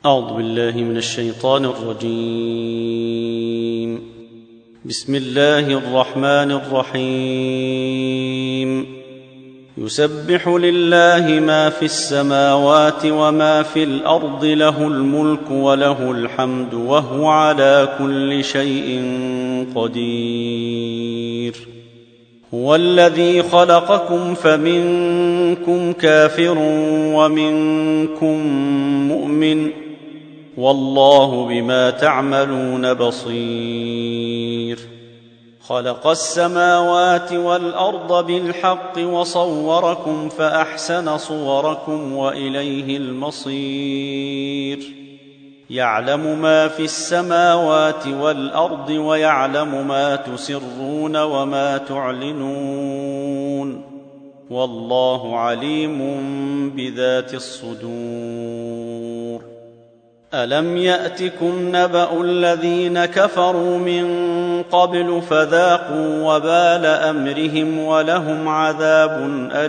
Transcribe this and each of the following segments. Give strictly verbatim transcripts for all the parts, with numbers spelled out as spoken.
أعوذ بالله من الشيطان الرجيم. بسم الله الرحمن الرحيم. يسبح لله ما في السماوات وما في الأرض، له الملك وله الحمد وهو على كل شيء قدير. هو الذي خلقكم فمنكم كافر ومنكم مؤمن، والله بما تعملون بصير. خلق السماوات والأرض بالحق وصوركم فأحسن صوركم وإليه المصير. يعلم ما في السماوات والأرض ويعلم ما تسرون وما تعلنون، والله عليم بذات الصدور. ألم يأتكم نبأ الذين كفروا من قبل فذاقوا وبال أمرهم ولهم عذاب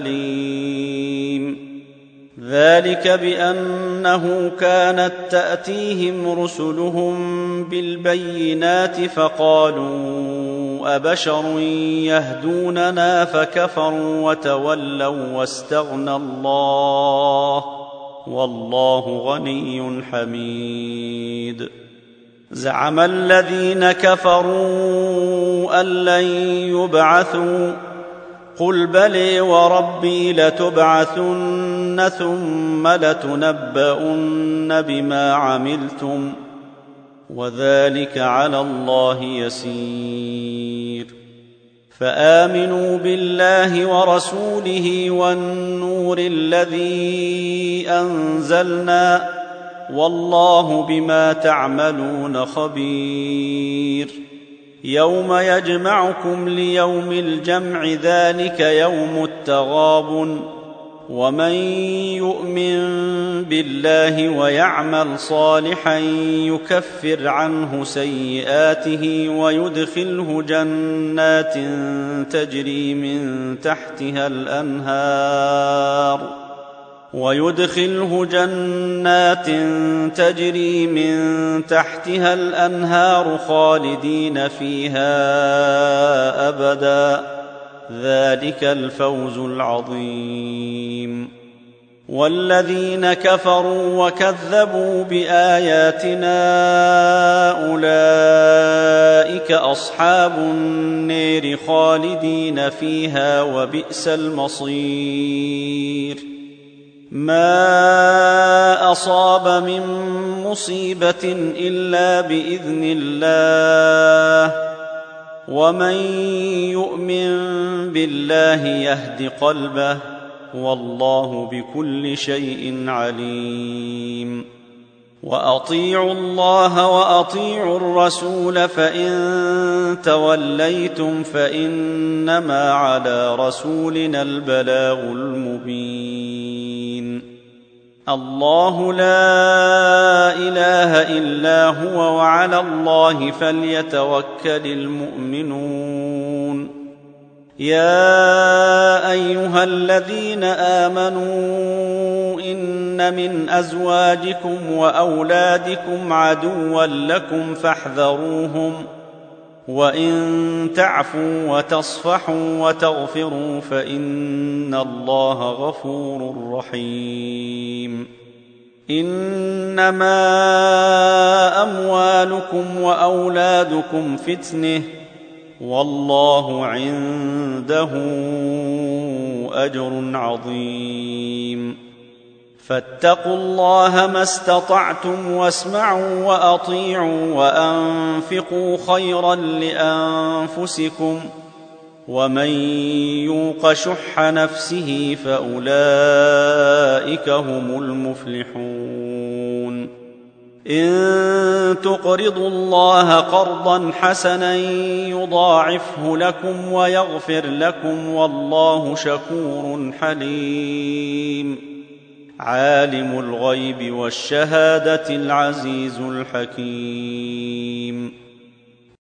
أليم. ذلك بأنه كانت تأتيهم رسلهم بالبينات فقالوا أبشر يهدوننا فكفروا وتولوا واستغنى الله، والله غني حميد. زعم الذين كفروا أن لن يبعثوا، قل بلى وربي لتبعثن ثم لتنبؤن بما عملتم، وذلك على الله يسير. فآمنوا بالله ورسوله والنور الذي أنزلنا، والله بما تعملون خبير. يوم يجمعكم ليوم الجمع، ذلك يوم التغابن. ومن يؤمن بالله ويعمل صالحا يكفر عنه سيئاته ويدخله جنات تجري من تحتها الأنهار ويدخله جنات تجري من تحتها الأنهار خالدين فيها أبدا، ذلك الفوز العظيم. والذين كفروا وكذبوا بآياتنا أولئك أصحاب النار خالدين فيها وبئس المصير. ما أصاب من مصيبة إلا بإذن الله، ومن يؤمن بالله يهد قلبه، والله بكل شيء عليم. وأطيعوا الله وأطيعوا الرسول، فإن توليتم فإنما على رسولنا البلاغ المبين. الله لا إله إلا هو، وعلى الله فليتوكل المؤمنون. يا أيها الذين آمنوا إن من أزواجكم وأولادكم عدوا لكم فاحذروهم، وإن تعفوا وتصفحوا وتغفروا فإن الله غفور رحيم. إنما أموالكم وأولادكم فتنة، والله عنده أجر عظيم. فاتقوا الله ما استطعتم واسمعوا وأطيعوا وأنفقوا خيرا لأنفسكم، ومن يوق شح نفسه فأولئك هم المفلحون. إن تقرضوا الله قرضا حسنا يضاعفه لكم ويغفر لكم، والله شكور حليم. عالم الغيب والشهادة العزيز الحكيم.